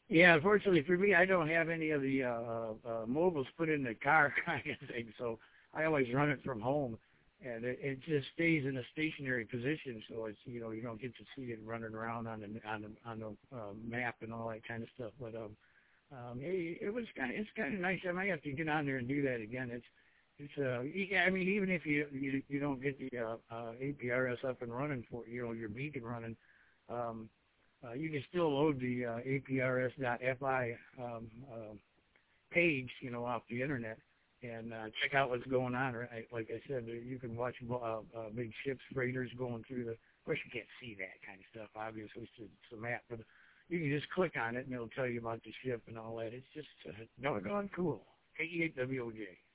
Yeah, unfortunately for me, I don't have any of the mobiles put in the car kind of thing, so I always run it from home, and it just stays in a stationary position, so it's you don't get to see it running around on the map and all that kind of stuff. But it's kind of nice. I might have to get on there and do that again. Yeah, I mean, even if you don't get the APRS up and running for your beacon running. You can still load the APRS.FI page, off the internet and check out what's going on. Right? Like I said, you can watch big ships, freighters going through the. Of course, you can't see that kind of stuff. Obviously, it's a map, but you can just click on it and it'll tell you about the ship and all that. It's just doggone cool. KE8WOJ.